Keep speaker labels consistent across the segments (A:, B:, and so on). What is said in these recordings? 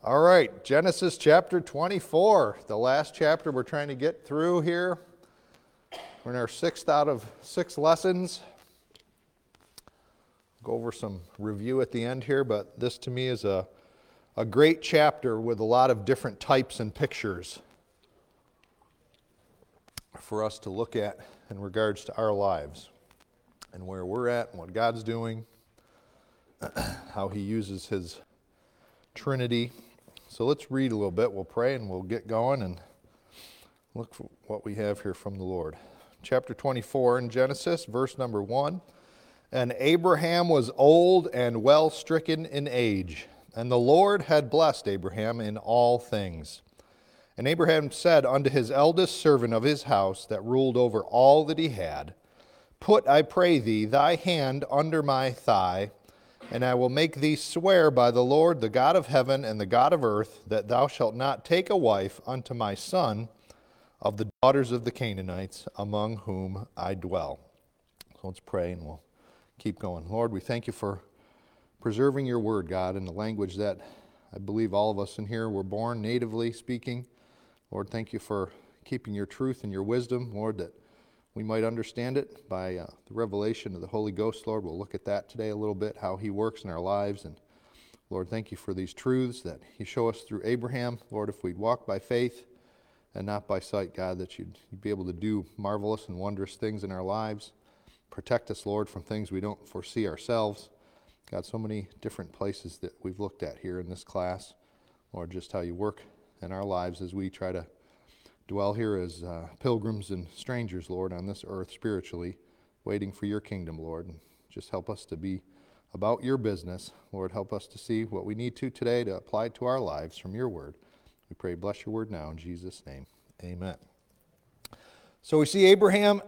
A: All right, Genesis chapter 24, the last chapter we're trying to get through here. We're in our 6th out of 6 lessons. Go over some review at the end here, but this to me is a great chapter with a lot of different types and pictures for us to look at in regards to our lives and where we're at and what God's doing, how He uses His Trinity. So let's read a little bit. We'll pray and we'll get going and look for what we have here from the Lord. Chapter 24 in Genesis, verse number 1. And Abraham was old and well stricken in age, and the Lord had blessed Abraham in all things. And Abraham said unto his eldest servant of his house that ruled over all that he had, Put, I pray thee, thy hand under my thigh, and I will make thee swear by the Lord, the God of heaven and the God of earth, that thou shalt not take a wife unto my son of the daughters of the Canaanites, among whom I dwell. So let's pray and we'll keep going. Lord, we thank you for preserving your word, God, in the language that I believe all of us in here were born natively speaking. Lord, thank you for keeping your truth and your wisdom, Lord, that we might understand it by the revelation of the Holy Ghost, Lord. We'll look at that today a little bit, how he works in our lives. And Lord, thank you for these truths that you show us through Abraham. Lord, if we'd walk by faith and not by sight, God, that you'd be able to do marvelous and wondrous things in our lives. Protect us, Lord, from things we don't foresee ourselves. God, so many different places that we've looked at here in this class. Lord, just how you work in our lives as we try to dwell here as pilgrims and strangers, Lord, on this earth spiritually, waiting for your kingdom, Lord. And just help us to be about your business. Lord, help us to see what we need to today to apply to our lives from your word. We pray, bless your word now in Jesus' name. Amen. So we see Abraham,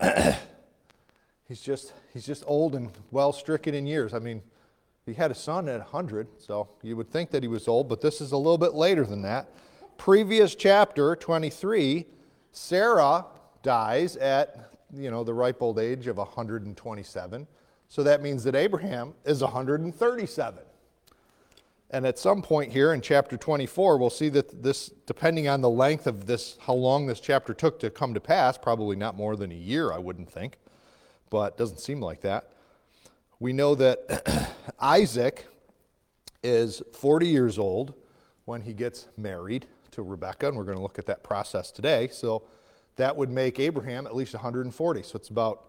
A: he's just old and well stricken in years. I mean, he had a son at 100, so you would think that he was old, but this is a little bit later than that. Previous chapter, 23, Sarah dies at, the ripe old age of 127. So that means that Abraham is 137. And at some point here in chapter 24, we'll see that this, depending on the length of this, how long this chapter took to come to pass, probably not more than a year, I wouldn't think, but it doesn't seem like that. We know that Isaac is 40 years old when he gets married to Rebekah, and we're going to look at that process today. So that would make Abraham at least 140. So it's about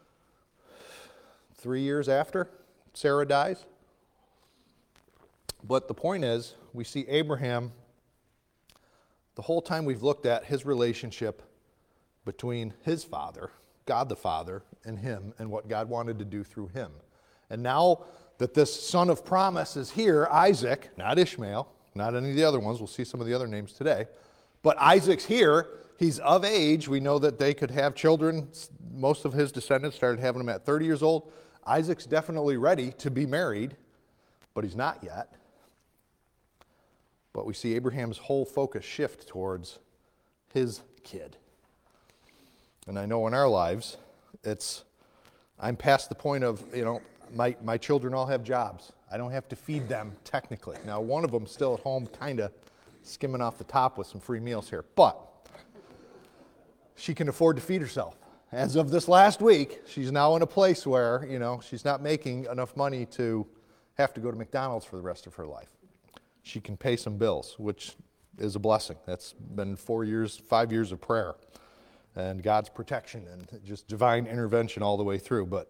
A: 3 years after Sarah dies. But the point is, we see Abraham, the whole time we've looked at his relationship between his father, God the Father, and him, and what God wanted to do through him. And now that this son of promise is here, Isaac, not Ishmael, not any of the other ones, we'll see some of the other names today, but Isaac's here, he's of age, we know that they could have children, most of his descendants started having them at 30 years old. Isaac's definitely ready to be married, but he's not yet. But we see Abraham's whole focus shift towards his kid. And I know in our lives, I'm past the point of, my children all have jobs. I don't have to feed them technically. Now, one of them's still at home kind of skimming off the top with some free meals here. But she can afford to feed herself. As of this last week, she's now in a place where, she's not making enough money to have to go to McDonald's for the rest of her life. She can pay some bills, which is a blessing. That's been 5 years of prayer and God's protection and just divine intervention all the way through. But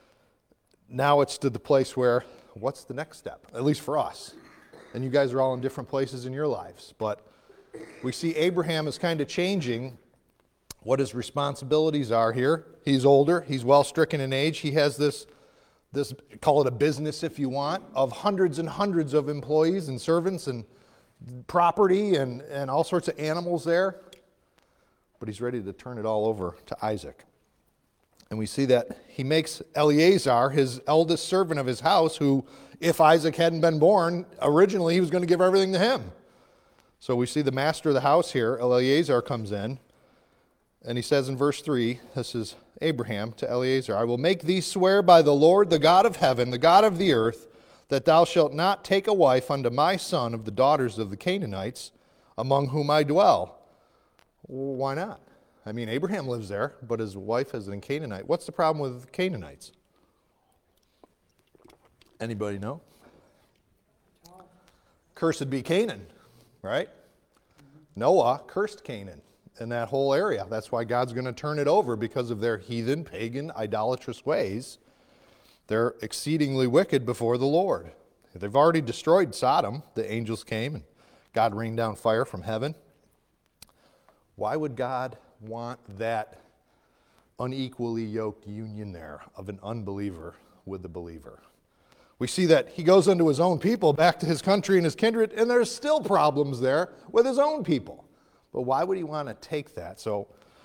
A: now it's to the place where, what's the next step? At least for us. And you guys are all in different places in your lives. But we see Abraham is kind of changing what his responsibilities are here. He's older. He's well stricken in age. He has this, call it a business if you want, of hundreds and hundreds of employees and servants and property and all sorts of animals there. But he's ready to turn it all over to Isaac. And we see that he makes Eliezer his eldest servant of his house, who, if Isaac hadn't been born, originally he was going to give everything to him. So we see the master of the house here, Eliezer, comes in, and he says in verse 3, this is Abraham to Eliezer, I will make thee swear by the Lord, the God of heaven, the God of the earth, that thou shalt not take a wife unto my son of the daughters of the Canaanites, among whom I dwell. Well, why not? I mean, Abraham lives there, but his wife is a Canaanite. What's the problem with Canaanites? Anybody know? Cursed be Canaan, right? Noah cursed Canaan and that whole area. That's why God's going to turn it over, because of their heathen, pagan, idolatrous ways. They're exceedingly wicked before the Lord. They've already destroyed Sodom. The angels came and God rained down fire from heaven. Why would God want that unequally yoked union there of an unbeliever with the believer? We see that he goes unto his own people, back to his country and his kindred, and there's still problems there with his own people. But why would he want to take that? So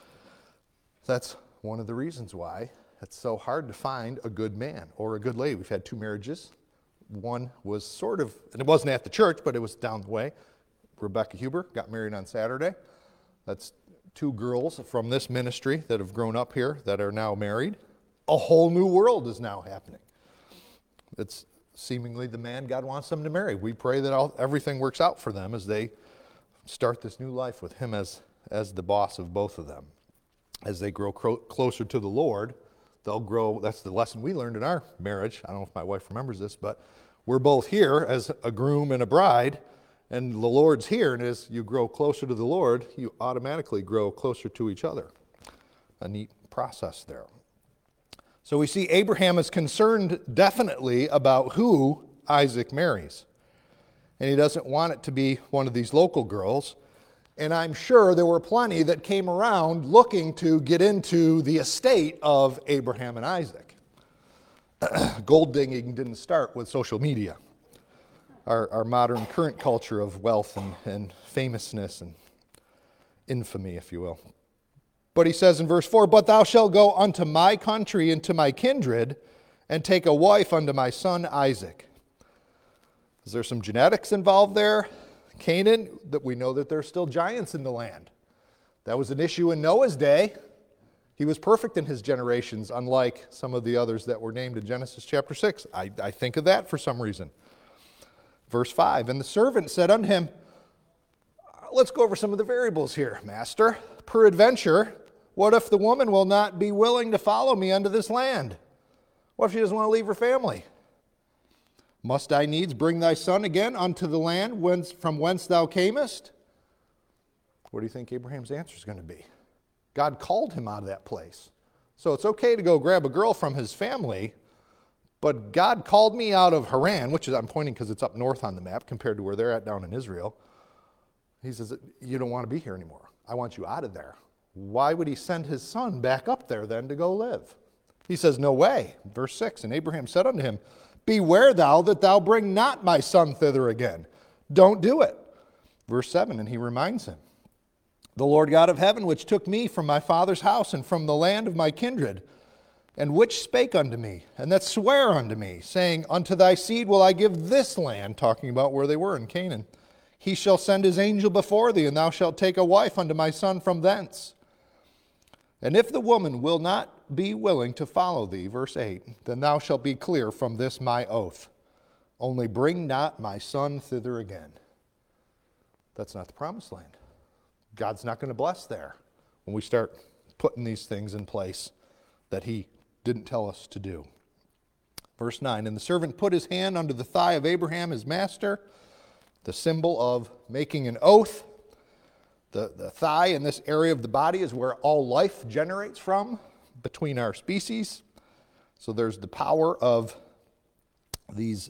A: that's one of the reasons why it's so hard to find a good man or a good lady. We've had 2 marriages. One was sort of, and it wasn't at the church, but it was down the way. Rebecca Huber got married on Saturday. That's 2 girls from this ministry that have grown up here that are now married. A whole new world is now happening. It's seemingly the man God wants them to marry. We pray that everything works out for them as they start this new life with him as the boss of both of them. As they grow closer to the Lord, they'll grow. That's the lesson we learned in our marriage. I don't know if my wife remembers this, but we're both here as a groom and a bride, and the Lord's here. And as you grow closer to the Lord, you automatically grow closer to each other. A neat process there. So we see Abraham is concerned definitely about who Isaac marries. And he doesn't want it to be one of these local girls. And I'm sure there were plenty that came around looking to get into the estate of Abraham and Isaac. Gold digging didn't start with social media. Our modern current culture of wealth and famousness and infamy, if you will. But he says in verse 4, "But thou shalt go unto my country and to my kindred, and take a wife unto my son Isaac." Is there some genetics involved there? Canaan, that we know that there's still giants in the land. That was an issue in Noah's day. He was perfect in his generations, unlike some of the others that were named in Genesis chapter 6. I think of that for some reason. Verse 5, "And the servant said unto him," let's go over some of the variables here, Master. "Peradventure, what if the woman will not be willing to follow me unto this land? What if she doesn't want to leave her family? Must I needs bring thy son again unto the land from whence thou camest?" What do you think Abraham's answer is going to be? God called him out of that place. So it's okay to go grab a girl from his family, but God called me out of Haran, which is, I'm pointing because it's up north on the map compared to where they're at down in Israel. He says, you don't want to be here anymore. I want you out of there. Why would he send his son back up there then to go live? He says, no way. Verse 6, "And Abraham said unto him, Beware thou that thou bring not my son thither again. Don't do it." Verse 7, and he reminds him, "The Lord God of heaven, which took me from my father's house and from the land of my kindred, and which spake unto me, and that sware unto me, saying, Unto thy seed will I give this land," talking about where they were in Canaan. "He shall send his angel before thee, and thou shalt take a wife unto my son from thence. And if the woman will not be willing to follow thee," verse 8, "then thou shalt be clear from this my oath. Only bring not my son thither again." That's not the promised land. God's not going to bless there when we start putting these things in place that he didn't tell us to do. Verse 9, "And the servant put his hand under the thigh of Abraham his master," the symbol of making an oath. The thigh in this area of the body is where all life generates from between our species. So there's the power of this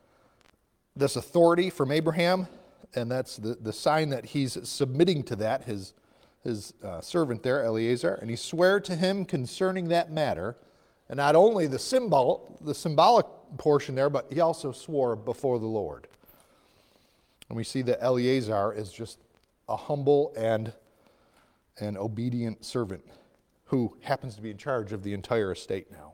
A: authority from Abraham, and that's the sign that he's submitting to that, his servant there, Eliezer. "And he sware to him concerning that matter," and not only the symbolic portion there, but he also swore before the Lord. And we see that Eliezer is just a humble and an obedient servant who happens to be in charge of the entire estate now.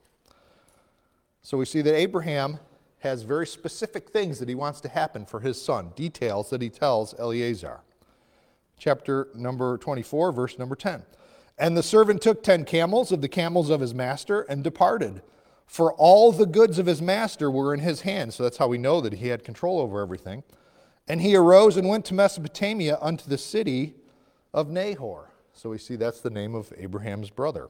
A: So we see that Abraham has very specific things that he wants to happen for his son, details that he tells Eliezer. Chapter number 24, verse number 10. "And the servant took 10 camels of the camels of his master and departed, For all the goods of his master were in his hand. So that's how we know that he had control over everything. And he arose and went to Mesopotamia unto the city of Nahor. So we see that's the name of Abraham's brother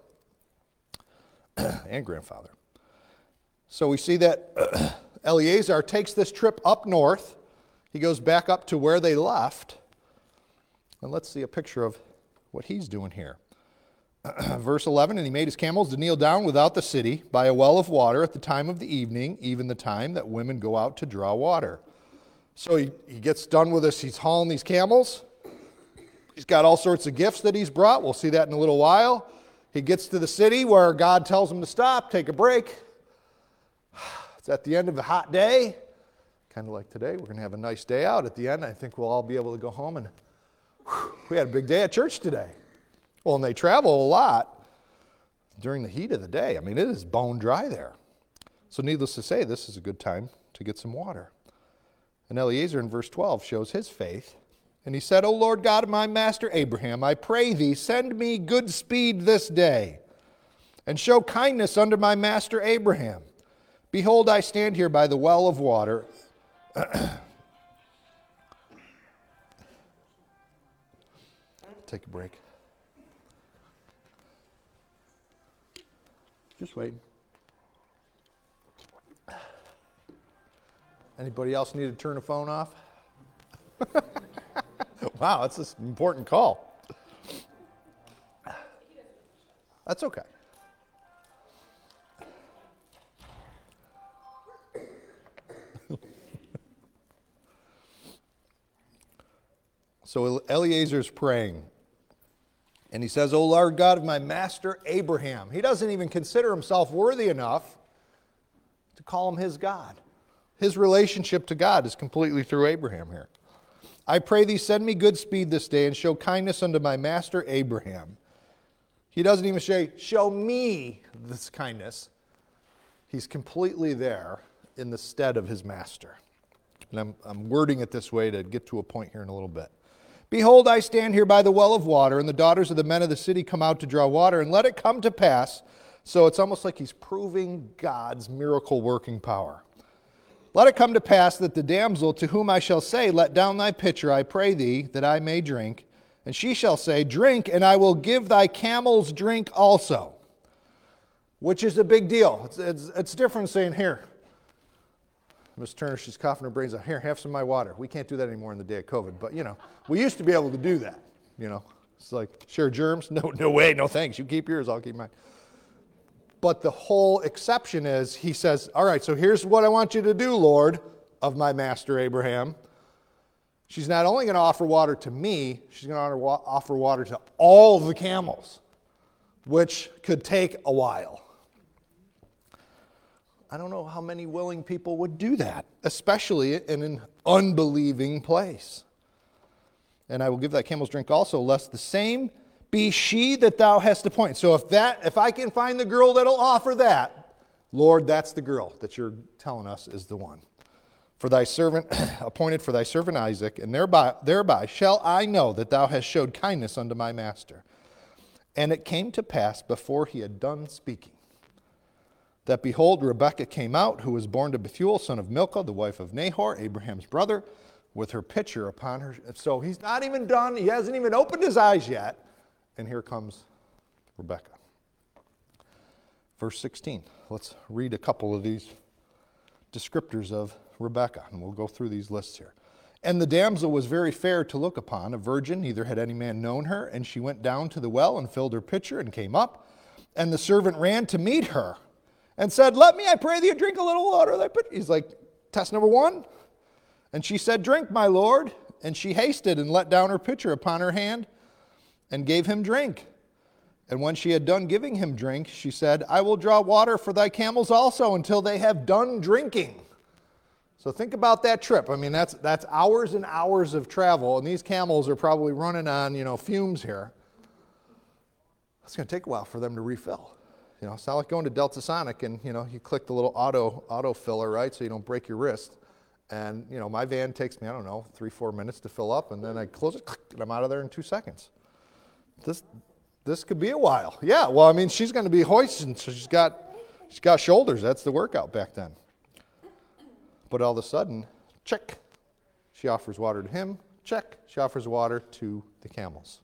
A: and grandfather. So we see that Eliezer takes this trip up north. He goes back up to where they left. And let's see a picture of what he's doing here. Verse 11, and he made his camels to kneel down without the city by a well of water at the time of the evening, even the time that women go out to draw water. So he gets done with this. He's hauling these camels. He's got all sorts of gifts that he's brought. We'll see that in a little while. He gets to the city where God tells him to stop, take a break. It's at the end of a hot day. Kind of like today. We're going to have a nice day out at the end. I think we'll all be able to go home and we had a big day at church today. Well, and they travel a lot during the heat of the day. I mean, it is bone dry there. So needless to say, this is a good time to get some water. And Eliezer in verse 12 shows his faith. And he said, O Lord God of my master Abraham, I pray thee, send me good speed this day, and show kindness unto my master Abraham. Behold, I stand here by the well of water. Take a break. Just wait. Anybody else need to turn the phone off? Wow, that's an important call. That's okay. So Eliezer's praying. And he says, O Lord God of my master Abraham. He doesn't even consider himself worthy enough to call him his God. His relationship to God is completely through Abraham here. I pray thee, send me good speed this day and show kindness unto my master Abraham. He doesn't even say, show me this kindness. He's completely there in the stead of his master. And I'm wording it this way to get to a point here in a little bit. Behold, I stand here by the well of water, and the daughters of the men of the city come out to draw water, and let it come to pass. So it's almost like he's proving God's miracle-working power. Let it come to pass that the damsel to whom I shall say, let down thy pitcher, I pray thee, that I may drink. And she shall say, drink, and I will give thy camels drink also. Which is a big deal. It's different saying, here, Miss Turner, she's coughing her brains out. Here, have some of my water. We can't do that anymore in the day of COVID. But, we used to be able to do that. It's like, share germs? No way, no thanks. You keep yours, I'll keep mine. But the whole exception is, he says, all right, so here's what I want you to do, Lord, of my master Abraham. She's not only going to offer water to me, she's going to offer water to all the camels, which could take a while. I don't know how many willing people would do that, especially in an unbelieving place. And I will give thy camels drink also, lest the same be she that thou hast appointed. So if I can find the girl that'll offer that, Lord, that's the girl that you're telling us is the one. For thy servant, appointed for thy servant Isaac, and thereby shall I know that thou hast showed kindness unto my master. And it came to pass before he had done speaking, that behold, Rebekah came out, who was born to Bethuel, son of Milcah, the wife of Nahor, Abraham's brother, with her pitcher upon her. So he's not even done, he hasn't even opened his eyes yet. And here comes Rebekah. Verse 16. Let's read a couple of these descriptors of Rebekah, and we'll go through these lists here. And the damsel was very fair to look upon, a virgin, neither had any man known her, and she went down to the well and filled her pitcher and came up. And the servant ran to meet her and said, let me, I pray thee, drink a little water. He's like, test number one. And she said, drink, my lord. And she hasted and let down her pitcher upon her hand and gave him drink. And when she had done giving him drink, she said, I will draw water for thy camels also until they have done drinking. So think about that trip. I mean, that's hours and hours of travel, and these camels are probably running on, fumes here. It's going to take a while for them to refill. It's not like going to Delta Sonic and, you click the little auto filler, right, so you don't break your wrist. And, my van takes me, 3-4 minutes to fill up, and then I close it, and I'm out of there in 2 seconds. This could be a while. Yeah, well, she's going to be hoisting, so she's got she's got shoulders. That's the workout back then. But all of a sudden, check. She offers water to him. Check. She offers water to the camels.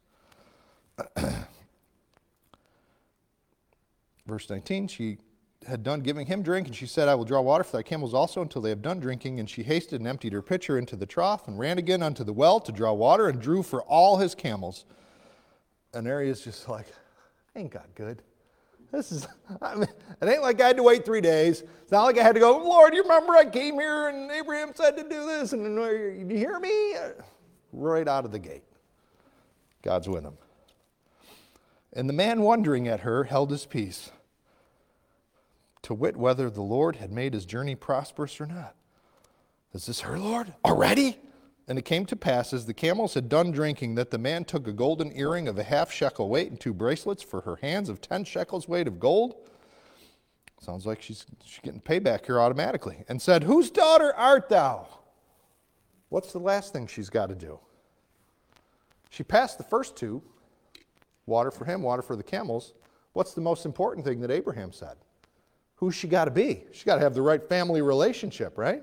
A: Verse 19, she had done giving him drink, and she said, I will draw water for thy camels also until they have done drinking. And she hasted and emptied her pitcher into the trough and ran again unto the well to draw water and drew for all his camels. And there he is just like, ain't God good? It ain't like I had to wait 3 days. It's not like I had to go, Lord, you remember I came here and Abraham said to do this, and you hear me? Right out of the gate. God's with him. And the man wondering at her held his peace, to wit whether the Lord had made his journey prosperous or not. Is this her Lord? Already? And it came to pass, as the camels had done drinking, that the man took a golden earring of a half shekel weight and 2 bracelets for her hands of 10 shekels weight of gold. Sounds like she's getting payback here automatically. And said, whose daughter art thou? What's the last thing she's got to do? She passed the first 2, water for him, water for the camels. What's the most important thing that Abraham said? Who's she got to be? She's got to have the right family relationship, right?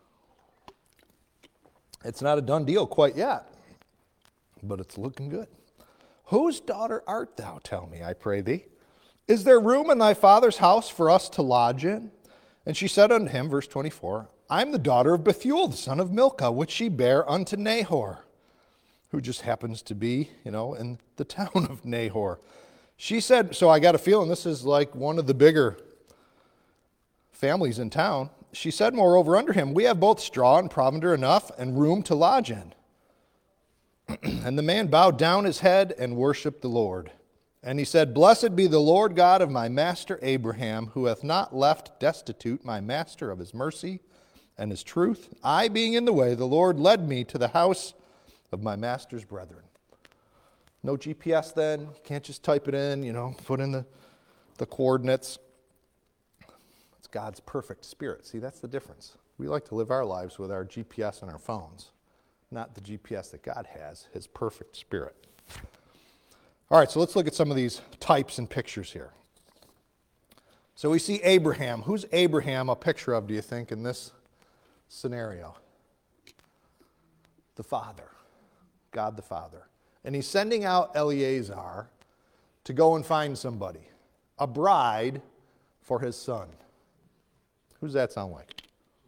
A: It's not a done deal quite yet, but it's looking good. Whose daughter art thou, tell me, I pray thee? Is there room in thy father's house for us to lodge in? And she said unto him, verse 24, I am the daughter of Bethuel, the son of Milcah, which she bare unto Nahor, who just happens to be, in the town of Nahor. She said, so I got a feeling this is like one of the bigger families in town. She said, moreover, unto him, we have both straw and provender enough and room to lodge in. And the man bowed down his head and worshipped the Lord. And he said, blessed be the Lord God of my master Abraham, who hath not left destitute my master of his mercy and his truth. I being in the way, the Lord led me to the house of my master's brethren. No GPS then. You can't just type it in, put in the coordinates. God's perfect spirit. See, that's the difference. We like to live our lives with our GPS on our phones, not the GPS that God has, his perfect spirit. All right, so let's look at some of these types and pictures here. So we see Abraham. Who's Abraham a picture of, do you think, in this scenario? The Father, God the Father. And he's sending out Eliezer to go and find somebody, a bride for his son. Who does that sound like?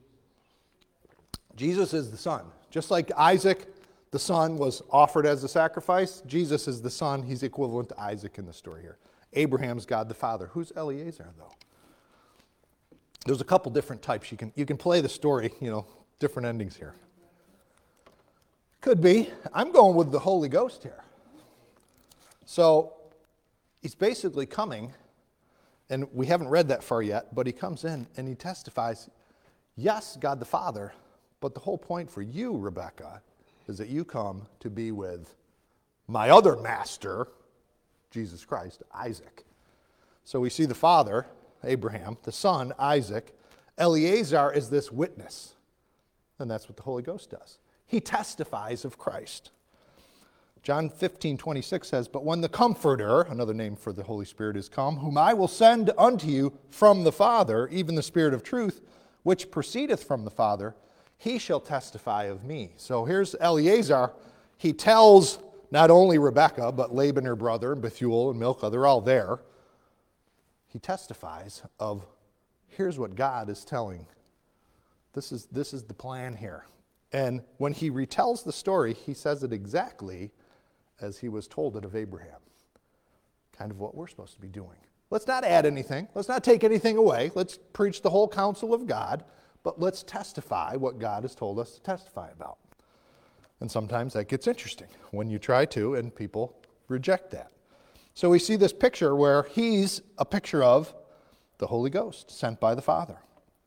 A: Jesus is the son. Just like Isaac, the son, was offered as a sacrifice, Jesus is the son. He's equivalent to Isaac in the story here. Abraham's God the Father. Who's Eliezer, though? There's a couple different types. You can play the story, different endings here. Could be. I'm going with the Holy Ghost here. So he's basically coming. And we haven't read that far yet, but he comes in and he testifies, yes, God the Father, but the whole point for you, Rebecca, is that you come to be with my other master, Jesus Christ, Isaac. So we see the father, Abraham, the son, Isaac. Eliezer is this witness, and that's what the Holy Ghost does. He testifies of Christ. John 15:26 says, but when the Comforter, another name for the Holy Spirit, is come, whom I will send unto you from the Father, even the Spirit of truth, which proceedeth from the Father, he shall testify of me. So here's Eliezer. He tells not only Rebekah, but Laban, her brother, and Bethuel and Milcah, they're all there. He testifies of, here's what God is telling. This is the plan here. And when he retells the story, he says it exactly as he was told it of Abraham. Kind of what we're supposed to be doing. Let's not add anything. Let's not take anything away. Let's preach the whole counsel of God, but let's testify what God has told us to testify about. And sometimes that gets interesting when you try to and people reject that. So we see this picture where he's a picture of the Holy Ghost sent by the Father.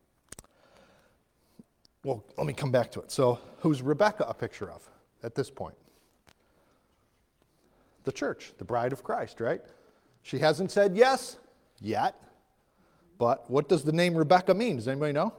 A: Well, let me come back to it. So who's Rebekah a picture of at this point? The church, the bride of Christ, right? She hasn't said yes yet, but what does the name Rebekah mean? Does anybody know?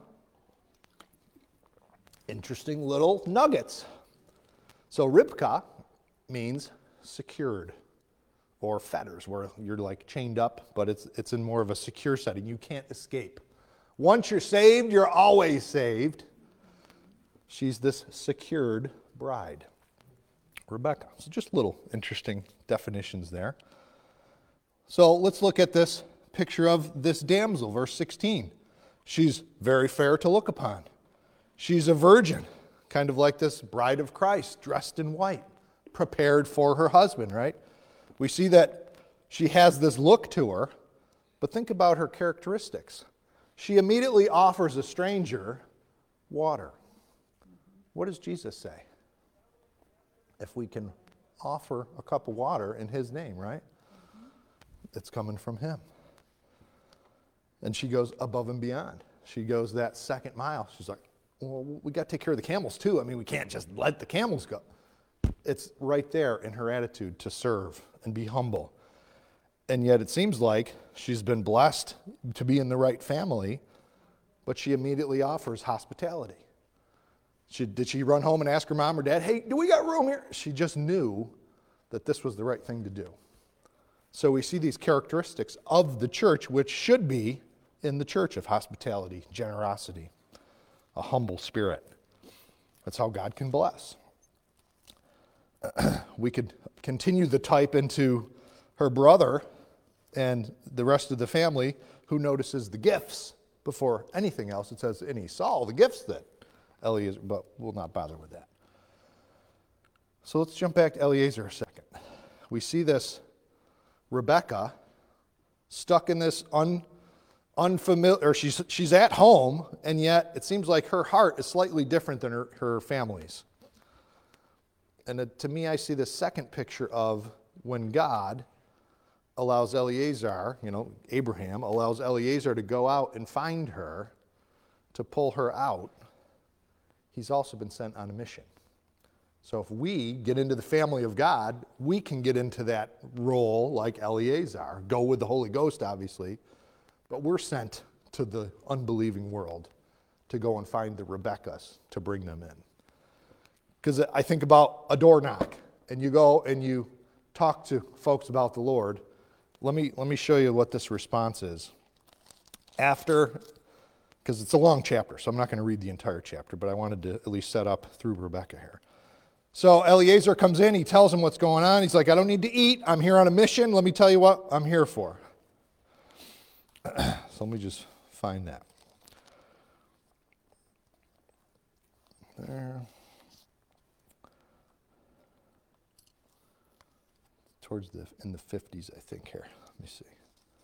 A: Interesting little nuggets. So Ribkah means secured or fetters, where you're like chained up, but it's in more of a secure setting. You can't escape. Once you're saved, you're always saved. She's this secured bride, Rebecca. So just little interesting definitions there. So let's look at this picture of this damsel, verse 16. She's very fair to look upon. She's a virgin, kind of like this bride of Christ, dressed in white, prepared for her husband, right? We see that she has this look to her, but think about her characteristics. She immediately offers a stranger water. What does Jesus say? If we can offer a cup of water in his name, right? It's coming from him. And she goes above and beyond. She goes that second mile. She's like, well, we got to take care of the camels too. I mean, we can't just let the camels go. It's right there in her attitude to serve and be humble. And yet it seems like she's been blessed to be in the right family, but she immediately offers hospitality. Did she run home and ask her mom or dad, hey, do we got room here? She just knew that this was the right thing to do. So we see these characteristics of the church, which should be in the church, of hospitality, generosity, a humble spirit. That's how God can bless. We could continue the type into her brother and the rest of the family, who notices the gifts before anything else. It says, and he saw the gifts that Eliezer, but we'll not bother with that. So let's jump back to Eliezer a second. We see this Rebecca stuck in this unfamiliar, or she's at home, and yet it seems like her heart is slightly different than her family's. And to me, I see the second picture of when God allows Eliezer, Abraham allows Eliezer to go out and find her, to pull her out. He's also been sent on a mission. So if we get into the family of God, we can get into that role like Eliezer, go with the Holy Ghost, obviously, but we're sent to the unbelieving world to go and find the Rebeccas to bring them in. Because I think about a door knock, and you go and you talk to folks about the Lord. Let me show you what this response is. After, because it's a long chapter, so I'm not going to read the entire chapter, but I wanted to at least set up through Rebecca here. So Eliezer comes in, he tells him what's going on. He's like, I don't need to eat, I'm here on a mission. Let me tell you what I'm here for. So let me just find that. There. In the 50s, I think here. Let me see.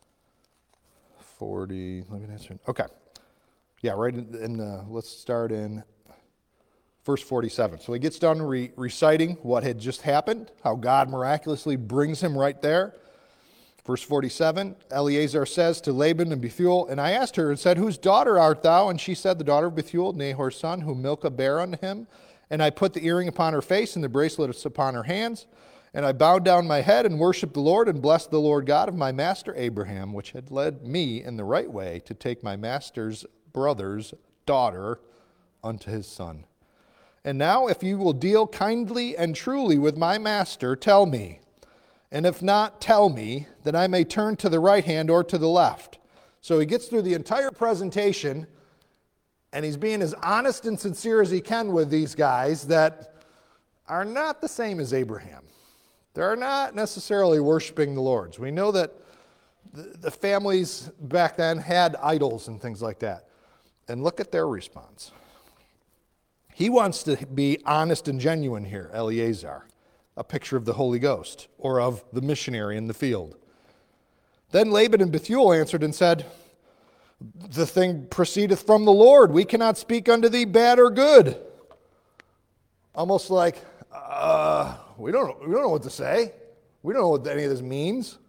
A: 40, let me answer. Okay. Yeah, right let's start in verse 47. So he gets done reciting what had just happened, how God miraculously brings him right there. Verse 47, Eliezer says to Laban and Bethuel, and I asked her and said, whose daughter art thou? And she said, the daughter of Bethuel, Nahor's son, whom Milcah bare unto him. And I put the earring upon her face and the bracelets upon her hands. And I bowed down my head and worshipped the Lord and blessed the Lord God of my master Abraham, which had led me in the right way to take my master's brother's daughter unto his son. And now if you will deal kindly and truly with my master, tell me. And if not, tell me, that I may turn to the right hand or to the left. So he gets through the entire presentation, and he's being as honest and sincere as he can with these guys that are not the same as Abraham. They're not necessarily worshiping the Lord. We know that the families back then had idols and things like that. And look at their response. He wants to be honest and genuine here, Eliezer, a picture of the Holy Ghost or of the missionary in the field. Then Laban and Bethuel answered and said, the thing proceedeth from the Lord. We cannot speak unto thee bad or good. Almost like, we don't know what to say. We don't know what any of this means.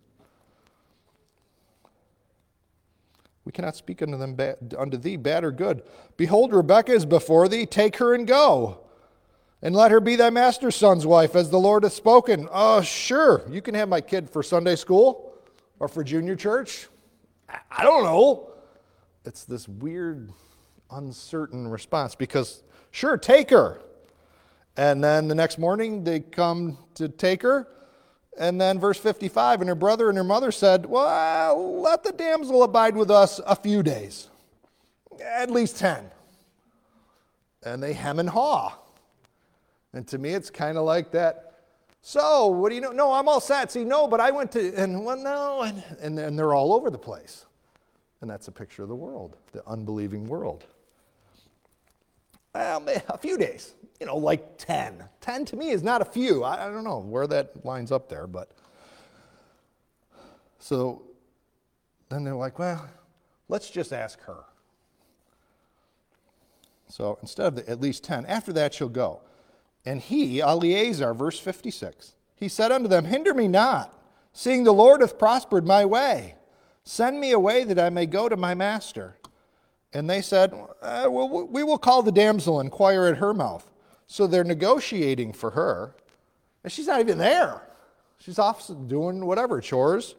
A: We cannot speak unto thee bad or good. Behold, Rebekah is before thee. Take her and go, and let her be thy master's son's wife, as the Lord hath spoken. Sure, you can have my kid for Sunday school or for junior church. I don't know. It's this weird, uncertain response because, sure, take her. And then the next morning they come to take her, And then verse 55, and her brother and her mother said, well, let the damsel abide with us a few days, at least 10. And they hem and haw. And to me, it's kind of like that. So, what do you know? No, I'm all set. See, no, but I went to, and well, no, and they're all over the place. And that's a picture of the world, the unbelieving world. Well, a few days, like 10. 10 to me is not a few. I don't know where that lines up there, but. So then they're like, well, let's just ask her. So instead of at least 10, after that she'll go. And he, Eleazar, verse 56, he said unto them, hinder me not, seeing the Lord hath prospered my way. Send me away that I may go to my master. And they said, well, we will call the damsel and inquire at her mouth. So they're negotiating for her. And she's not even there. She's off doing whatever, chores.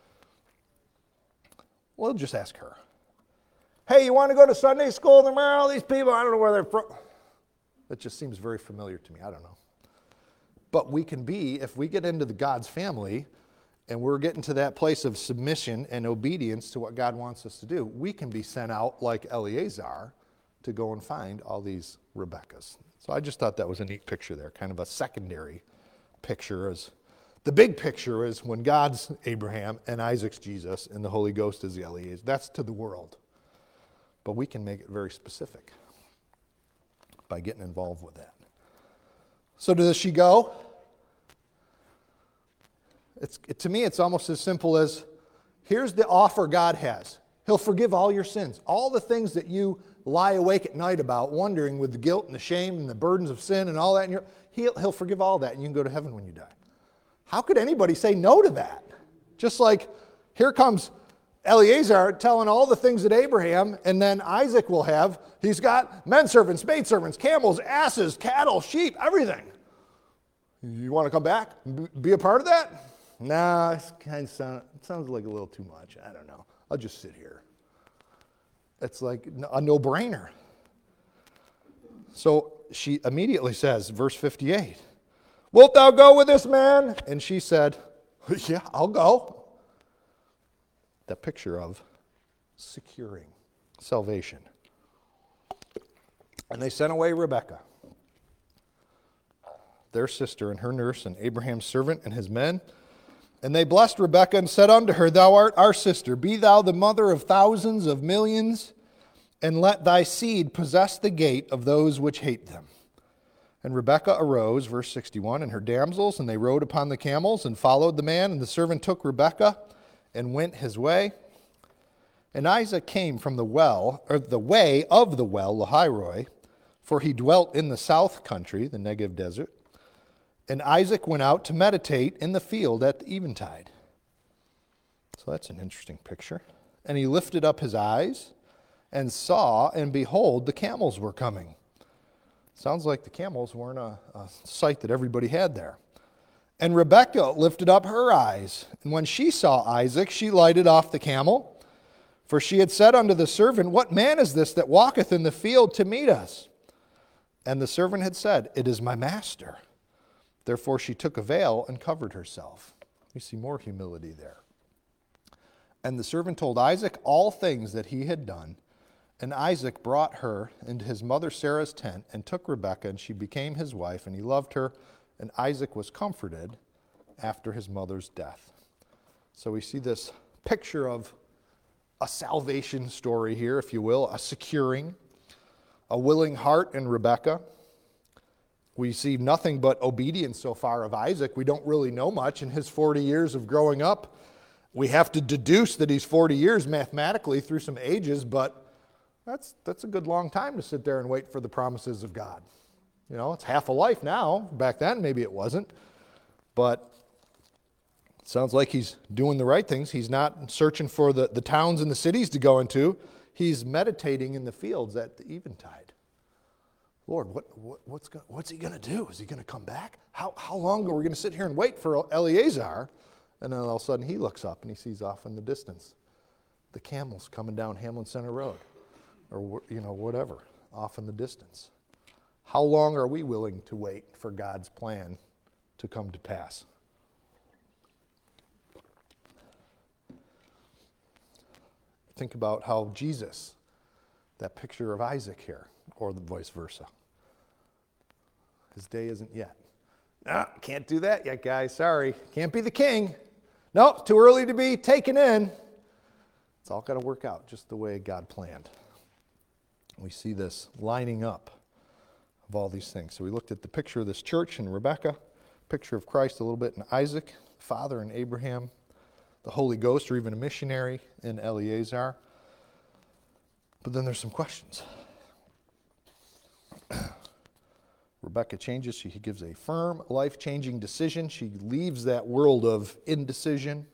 A: We'll just ask her. Hey, you want to go to Sunday school tomorrow? These people, I don't know where they're from. That just seems very familiar to me. I don't know. But we can be, if we get into the God's family, and we're getting to that place of submission and obedience to what God wants us to do, we can be sent out like Eleazar to go and find all these Rebeccas. So I just thought that was a neat picture there, kind of a secondary picture. The big picture is when God's Abraham and Isaac's Jesus and the Holy Ghost is the Eleazar. That's to the world. But we can make it very specific by getting involved with that. So does she go? To me, it's almost as simple as, here's the offer God has. He'll forgive all your sins. All the things that you lie awake at night about, wondering with the guilt and the shame and the burdens of sin and all that, he'll forgive all that, and you can go to heaven when you die. How could anybody say no to that? Just like, here comes Eleazar telling all the things that Abraham and then Isaac will have. He's got men servants, maid servants, camels, asses, cattle, sheep, everything. You want to come back? Be a part of that? Nah, it sounds like a little too much. I don't know. I'll just sit here. It's like a no-brainer. So she immediately says, verse 58, wilt thou go with this man? And she said, yeah, I'll go. That picture of securing salvation. And they sent away Rebekah, their sister, and her nurse, and Abraham's servant and his men. And they blessed Rebekah and said unto her, thou art our sister. Be thou the mother of thousands of millions, and let thy seed possess the gate of those which hate them. And Rebekah arose, verse 61, and her damsels, and they rode upon the camels and followed the man. And the servant took Rebekah and went his way. And Isaac came from the way of the well, Lahairoi, for he dwelt in the south country, the Negev desert. And Isaac went out to meditate in the field at the eventide. So that's an interesting picture. And he lifted up his eyes and saw, and behold, the camels were coming. Sounds like the camels weren't a sight that everybody had there. And Rebekah lifted up her eyes, and when she saw Isaac, she lighted off the camel. For she had said unto the servant, what man is this that walketh in the field to meet us? And the servant had said, it is my master. Therefore she took a veil and covered herself. We see more humility there. And the servant told Isaac all things that he had done. And Isaac brought her into his mother Sarah's tent and took Rebekah, and she became his wife, and he loved her. And Isaac was comforted after his mother's death. So we see this picture of a salvation story here, if you will, a securing, a willing heart in Rebekah. We see nothing but obedience so far of Isaac. We don't really know much in his 40 years of growing up. We have to deduce that he's 40 years mathematically through some ages, but that's a good long time to sit there and wait for the promises of God. You know, it's half a life now. Back then, maybe it wasn't. But it sounds like he's doing the right things. He's not searching for the towns and the cities to go into. He's meditating in the fields at the eventide. Lord, what's he going to do? Is he going to come back? How long are we going to sit here and wait for Eleazar? And then all of a sudden he looks up and he sees off in the distance the camels coming down Hamlin Center Road, or whatever, off in the distance. How long are we willing to wait for God's plan to come to pass? think about how Jesus, that picture of Isaac here, or the vice versa. His day isn't yet. No, can't do that yet, guys. Sorry. Can't be the king. Nope, too early to be taken in. It's all got to work out just the way God planned. We see this lining up of all these things. So we looked at the picture of this church in Rebekah, picture of Christ a little bit in Isaac, father in Abraham, the Holy Ghost, or even a missionary in Eleazar. But then there's some questions. Rebekah changes. She gives a firm, life-changing decision. She leaves that world of indecision.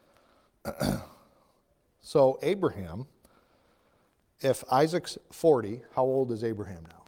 A: So Abraham, if Isaac's 40, how old is Abraham now?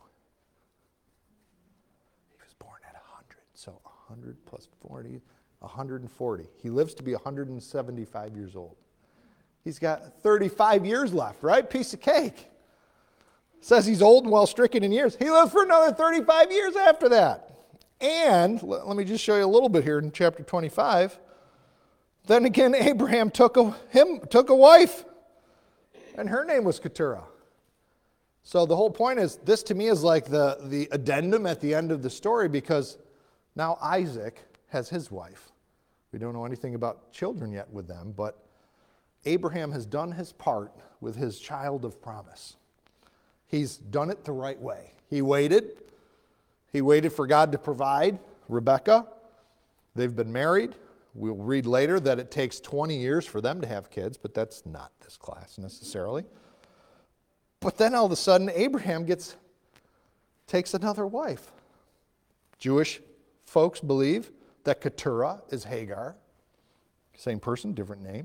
A: He was born at 100. So 100 plus 40, 140. He lives to be 175 years old. He's got 35 years left, right? Piece of cake. Says he's old and well stricken in years. He lives for another 35 years after that. And let me just show you a little bit here in chapter 25. Then again, Abraham took a wife, and her name was Keturah. So the whole point is, this to me is like the addendum at the end of the story, because now Isaac has his wife. We don't know anything about children yet with them, but Abraham has done his part with his child of promise. He's done it the right way. He waited for God to provide Rebekah. They've been married. We'll read later that it takes 20 years for them to have kids, but that's not this class necessarily. But then all of a sudden, Abraham takes another wife. Jewish folks believe that Keturah is Hagar. Same person, different name.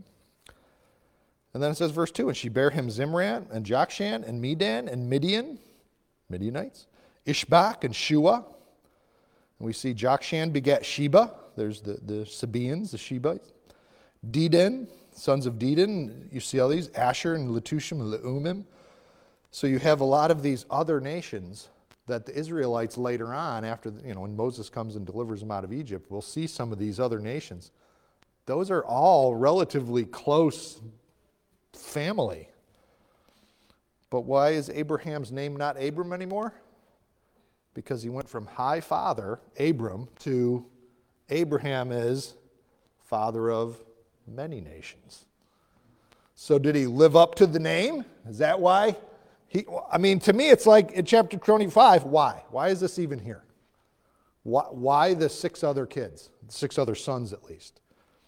A: And then it says, verse 2, and she bare him Zimran and Jokshan and Medan and Midian, Midianites, Ishbak and Shua. And we see Jokshan begat Sheba. There's the Sabaeans, the Shebites. Dedan, sons of Dedan. You see all these, Asher and Letushim and Leumim. So you have a lot of these other nations that the Israelites later on, after, when Moses comes and delivers them out of Egypt, we'll see some of these other nations. Those are all relatively close family. But why is Abraham's name not Abram anymore? Because he went from high father, Abram, to Abraham is father of many nations. So did he live up to the name? Is that why? To me it's like in chapter 25, why? Why is this even here? Why the 6 other kids? 6 other sons at least.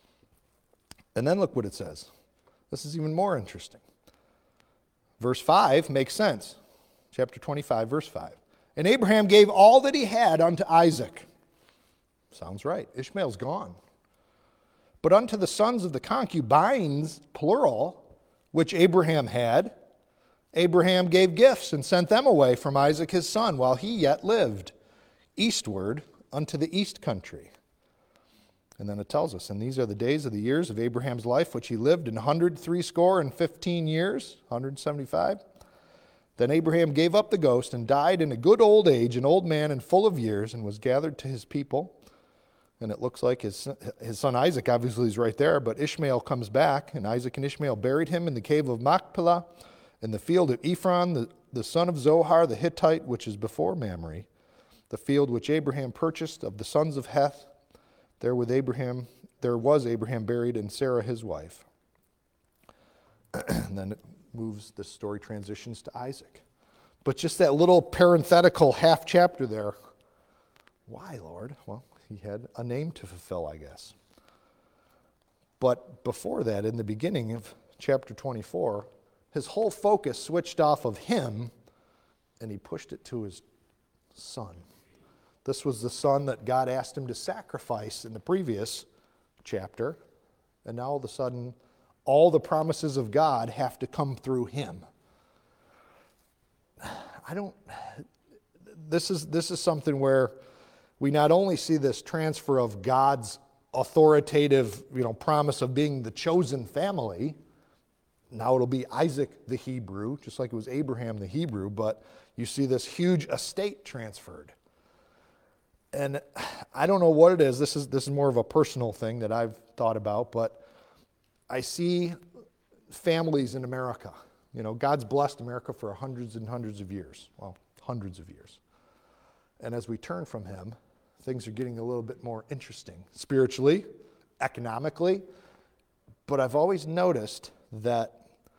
A: And then look what it says. This is even more interesting. Verse 5 makes sense. Chapter 25, verse 5. And Abraham gave all that he had unto Isaac. Sounds right. Ishmael's gone. But unto the sons of the concubines, plural, which Abraham had, Abraham gave gifts and sent them away from Isaac his son while he yet lived, eastward unto the east country. And then it tells us, and these are the days of the years of Abraham's life, which he lived in 180 years, 175. Then Abraham gave up the ghost and died in a good old age, an old man and full of years, and was gathered to his people. And it looks like his son Isaac obviously is right there, but Ishmael comes back, and Isaac and Ishmael buried him in the cave of Machpelah, in the field of Ephron, the son of Zohar, the Hittite, which is before Mamre, the field which Abraham purchased of the sons of Heth. There was Abraham buried, and Sarah his wife. And then the story transitions to Isaac. But just that little parenthetical half chapter there. Why, Lord? Well, he had a name to fulfill, I guess. But before that, in the beginning of chapter 24, his whole focus switched off of him, and he pushed it to his son. This was the son that God asked him to sacrifice in the previous chapter. And now all of a sudden, all the promises of God have to come through him. This is something where we not only see this transfer of God's authoritative, promise of being the chosen family. Now it'll be Isaac the Hebrew, just like it was Abraham the Hebrew, but you see this huge estate transferred. And I don't know what it is. This is more of a personal thing that I've thought about, but I see families in America You know, God's blessed America for hundreds and hundreds of years. Well, hundreds of years. And as we turn from him, things are getting a little bit more interesting, spiritually, economically. But I've always noticed that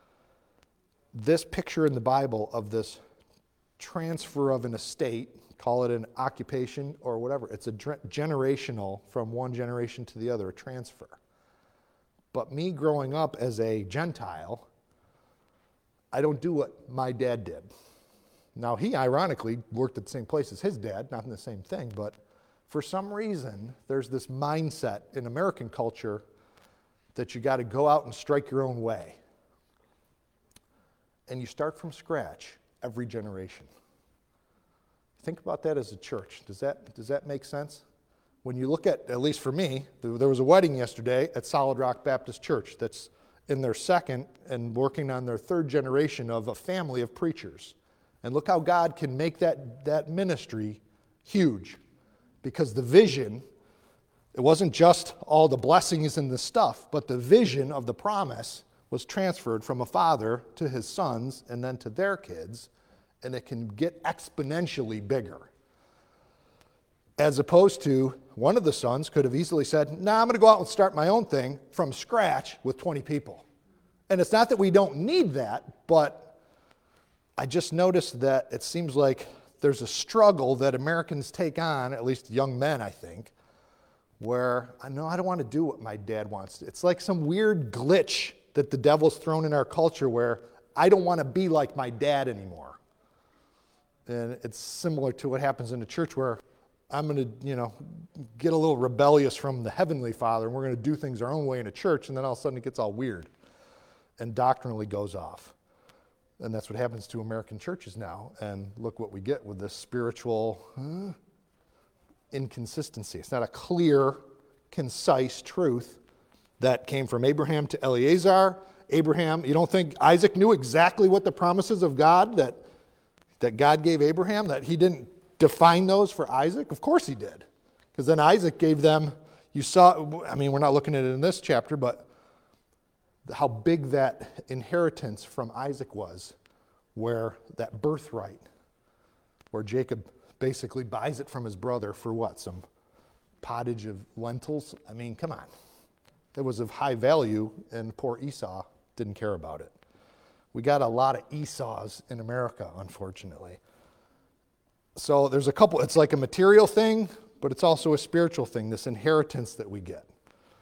A: this picture in the Bible of this transfer of an estate, call it an occupation or whatever, it's a generational from one generation to the other, a transfer. But me growing up as a Gentile, I don't do what my dad did. Now, he ironically worked at the same place as his dad, not in the same thing, but for some reason, there's this mindset in American culture that you got to go out and strike your own way. And you start from scratch every generation. Think about that as a church. Does that make sense? When you look at least for me, there was a wedding yesterday at Solid Rock Baptist Church that's in their second and working on their third generation of a family of preachers. And look how God can make that ministry huge. Because the vision, it wasn't just all the blessings and the stuff, but the vision of the promise was transferred from a father to his sons and then to their kids, and it can get exponentially bigger. As opposed to one of the sons could have easily said, I'm going to go out and start my own thing from scratch with 20 people. And it's not that we don't need that, but I just noticed that it seems like there's a struggle that Americans take on, at least young men, I think, where I don't want to do what my dad wants. It's like some weird glitch that the devil's thrown in our culture where I don't want to be like my dad anymore. And it's similar to what happens in the church where I'm going to, get a little rebellious from the Heavenly Father, and we're going to do things our own way in a church, and then all of a sudden it gets all weird and doctrinally goes off. And that's what happens to American churches now. And look what we get with this spiritual inconsistency. It's not a clear, concise truth that came from Abraham to Eleazar. Abraham, you don't think Isaac knew exactly what the promises of God that God gave Abraham, that he didn't define those for Isaac? Of course he did. Because then Isaac gave them, we're not looking at it in this chapter, but how big that inheritance from Isaac was, where that birthright, where Jacob basically buys it from his brother for what? Some pottage of lentils? Come on. It was of high value, and poor Esau didn't care about it. We got a lot of Esau's in America, unfortunately. So there's a couple, it's like a material thing, but it's also a spiritual thing, this inheritance that we get.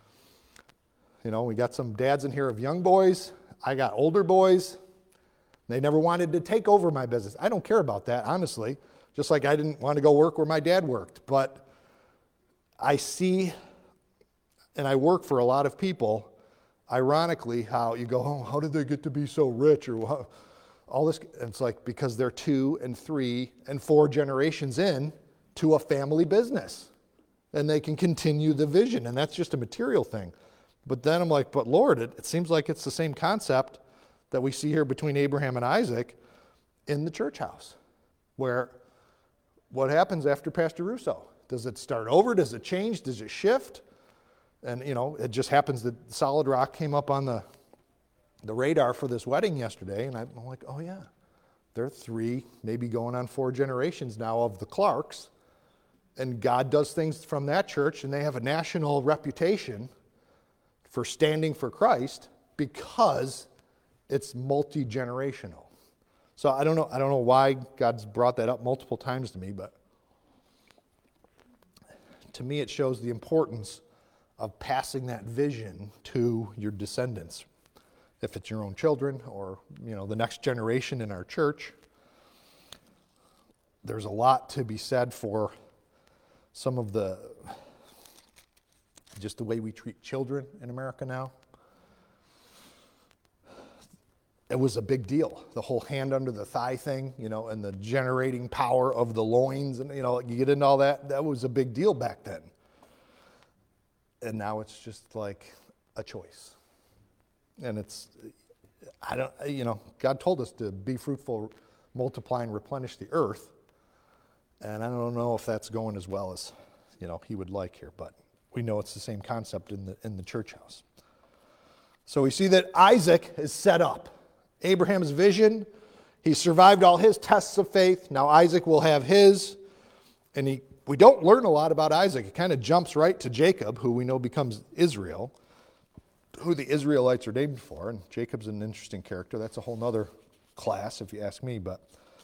A: We got some dads in here of young boys. I got older boys. They never wanted to take over my business. I don't care about that, honestly. Just like I didn't want to go work where my dad worked. But I see, and I work for a lot of people, ironically, how you go, how did they get to be so rich? Or all this. It's like because they're 2 and 3 and 4 generations in to a family business. And they can continue the vision. And that's just a material thing. But then I'm like, but Lord, it seems like it's the same concept that we see here between Abraham and Isaac in the church house. Where what happens after Pastor Russo? Does it start over? Does it change? Does it shift? And, it just happens that Solid Rock came up on the radar for this wedding yesterday. And I'm like, oh yeah, they're 3, maybe going on 4 generations now of the Clarks. And God does things from that church, and they have a national reputation for standing for Christ because it's multi-generational. So I don't know why God's brought that up multiple times to me, but to me it shows the importance of passing that vision to your descendants. If it's your own children or, the next generation in our church. There's a lot to be said for some of just the way we treat children in America now. It was a big deal. The whole hand under the thigh thing, and the generating power of the loins, and, you get into all that. That was a big deal back then. And now it's just like a choice. And God told us to be fruitful, multiply, and replenish the earth. And I don't know if that's going as well as, he would like here, but we know it's the same concept in the church house. So we see that Isaac is set up. Abraham's vision. He survived all his tests of faith. Now Isaac will have his. And we don't learn a lot about Isaac. It kind of jumps right to Jacob, who we know becomes Israel, who the Israelites are named for. And Jacob's an interesting character. That's a whole other class, if you ask me. But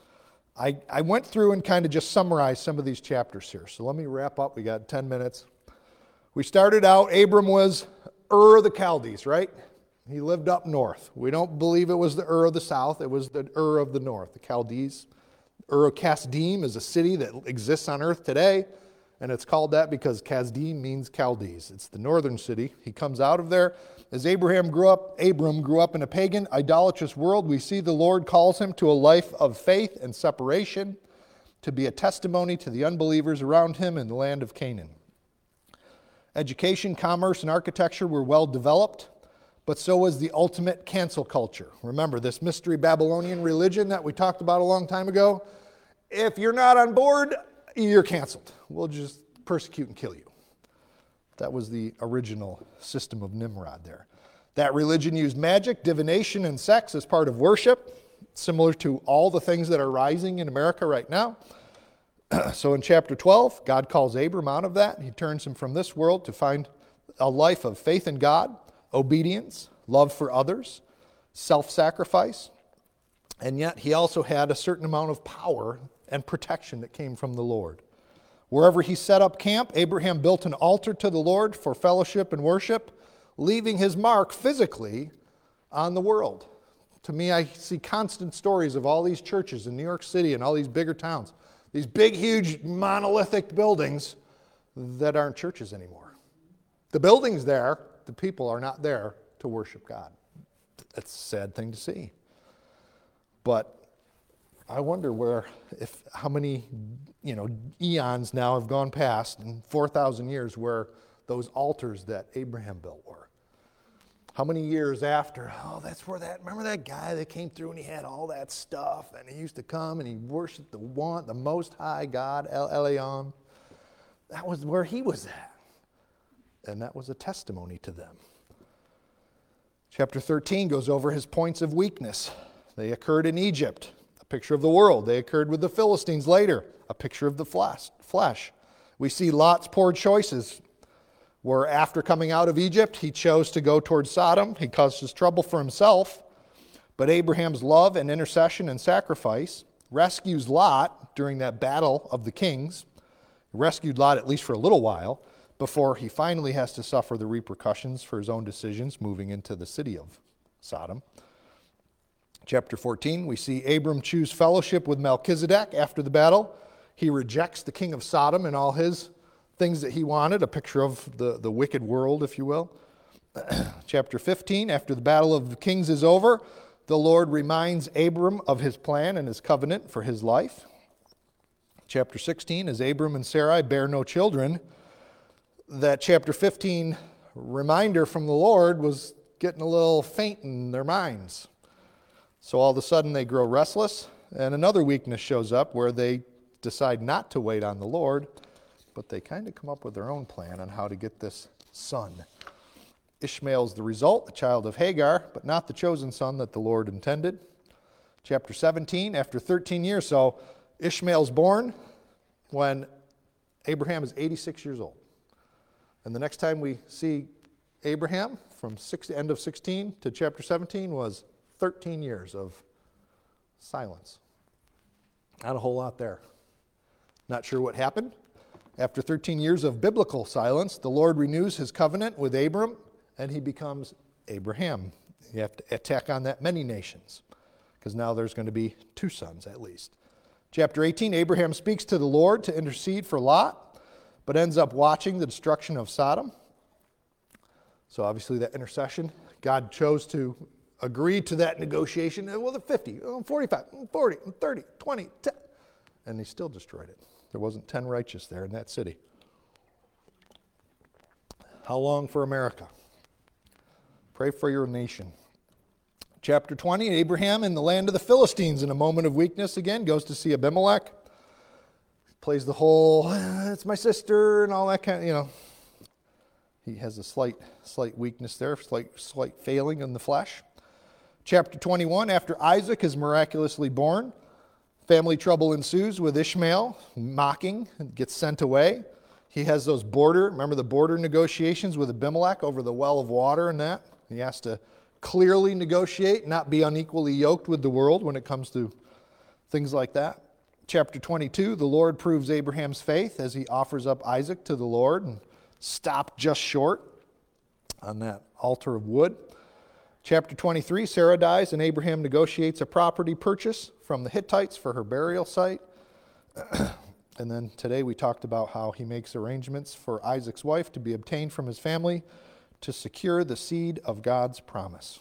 A: I went through and kind of just summarized some of these chapters here. So let me wrap up. We got 10 minutes. We started out, Abram was Ur of the Chaldees, right? He lived up north. We don't believe it was the Ur of the south. It was the Ur of the north, the Chaldees. Ur of Kasdim is a city that exists on earth today, and it's called that because Kasdim means Chaldees. It's the northern city. He comes out of there. As Abram grew up in a pagan, idolatrous world. We see the Lord calls him to a life of faith and separation, to be a testimony to the unbelievers around him in the land of Canaan. Education, commerce, and architecture were well developed, but so was the ultimate cancel culture. Remember, this mystery Babylonian religion that we talked about a long time ago? If you're not on board, you're canceled. We'll just persecute and kill you. That was the original system of Nimrod there. That religion used magic, divination, and sex as part of worship, similar to all the things that are rising in America right now. So in chapter 12, God calls Abram out of that. He turns him from this world to find a life of faith in God, obedience, love for others, self-sacrifice. And yet he also had a certain amount of power and protection that came from the Lord. Wherever he set up camp, Abraham built an altar to the Lord for fellowship and worship, leaving his mark physically on the world. To me, I see constant stories of all these churches in New York City and all these bigger towns. These big, huge, monolithic buildings that aren't churches anymore. The building's there, the people are not there to worship God. That's a sad thing to see. But I wonder how many, eons now have gone past in 4,000 years where those altars that Abraham built were. How many years after, remember that guy that came through and he had all that stuff and he used to come and he worshiped the Most High God, El Elyon. That was where he was at. And that was a testimony to them. Chapter 13 goes over his points of weakness. They occurred in Egypt, a picture of the world. They occurred with the Philistines later, a picture of the flesh. We see Lot's poor choices, where after coming out of Egypt, he chose to go towards Sodom. He causes trouble for himself. But Abraham's love and intercession and sacrifice rescues Lot during that battle of the kings. He rescued Lot at least for a little while before he finally has to suffer the repercussions for his own decisions moving into the city of Sodom. Chapter 14, we see Abram choose fellowship with Melchizedek after the battle. He rejects the king of Sodom and all his things that he wanted, a picture of the wicked world, if you will. Chapter 15, after the battle of the kings is over, the Lord reminds Abram of his plan and his covenant for his life. Chapter 16, as Abram and Sarai bear no children, that chapter 15 reminder from the Lord was getting a little faint in their minds. So all of a sudden they grow restless, and another weakness shows up where they decide not to wait on the Lord, but they kind of come up with their own plan on how to get this son. Ishmael's the result, the child of Hagar, but not the chosen son that the Lord intended. Chapter 17, after 13 years, so Ishmael's born when Abraham is 86 years old. And the next time we see Abraham, from end of 16 to chapter 17, was 13 years of silence. Not a whole lot there. Not sure what happened. After 13 years of biblical silence, the Lord renews his covenant with Abram, and he becomes Abraham. You have to attack on that many nations, because now there's going to be 2 sons at least. Chapter 18, Abraham speaks to the Lord to intercede for Lot, but ends up watching the destruction of Sodom. So obviously that intercession, God chose to agree to that negotiation. Well, the 50, 45, 40, 30, 20, 10. And he still destroyed it. There wasn't 10 righteous there in that city. How long for America? Pray for your nation. Chapter 20, Abraham in the land of the Philistines in a moment of weakness again goes to see Abimelech. Plays the whole, it's my sister and all that kind of, He has a slight weakness there, slight failing in the flesh. Chapter 21, after Isaac is miraculously born, family trouble ensues with Ishmael, mocking, and gets sent away. He has those remember the border negotiations with Abimelech over the well of water and that? He has to clearly negotiate, not be unequally yoked with the world when it comes to things like that. Chapter 22, the Lord proves Abraham's faith as he offers up Isaac to the Lord and stopped just short on that altar of wood. Chapter 23, Sarah dies and Abraham negotiates a property purchase from the Hittites for her burial site. And then today we talked about how he makes arrangements for Isaac's wife to be obtained from his family to secure the seed of God's promise.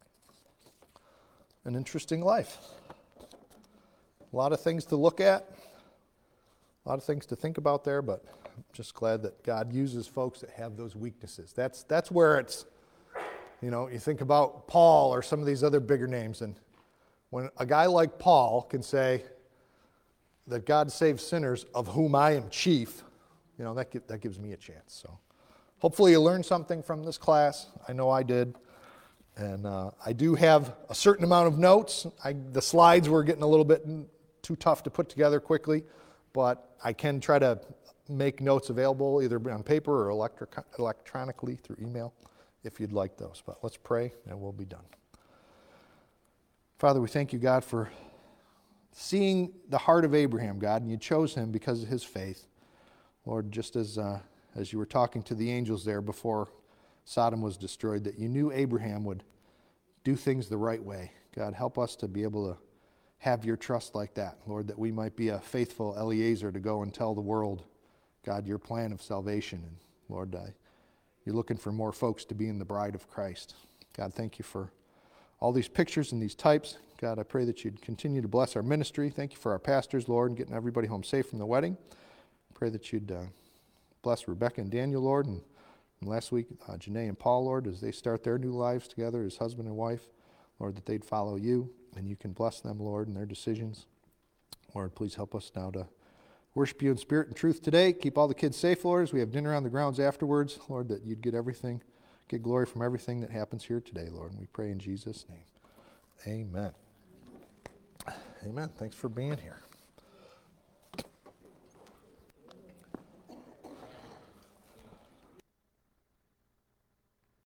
A: An interesting life. A lot of things to look at, a lot of things to think about there, but I'm just glad that God uses folks that have those weaknesses. That's where it's, you think about Paul or some of these other bigger names, and when a guy like Paul can say that God saves sinners, of whom I am chief, that gives me a chance. So hopefully you learned something from this class. I know I did. And I do have a certain amount of notes. The slides were getting a little bit too tough to put together quickly, but I can try to make notes available either on paper or electronically through email if you'd like those. But let's pray and we'll be done. Father, we thank you, God, for seeing the heart of Abraham, God, and you chose him because of his faith. Lord, just as you were talking to the angels there before Sodom was destroyed, that you knew Abraham would do things the right way. God, help us to be able to have your trust like that, Lord, that we might be a faithful Eliezer to go and tell the world, God, your plan of salvation. And Lord, you're looking for more folks to be in the bride of Christ. God, thank you for all these pictures and these types. God, I pray that you'd continue to bless our ministry. Thank you for our pastors, Lord, and getting everybody home safe from the wedding. Pray that you'd bless Rebecca and Daniel, Lord, and last week, Janae and Paul, Lord, as they start their new lives together as husband and wife, Lord, that they'd follow you and you can bless them, Lord, in their decisions. Lord, please help us now to worship you in spirit and truth today. Keep all the kids safe, Lord, as we have dinner on the grounds afterwards. Lord, that you'd get glory from everything that happens here today, Lord. And we pray in Jesus' name. Amen. Amen. Thanks for being here.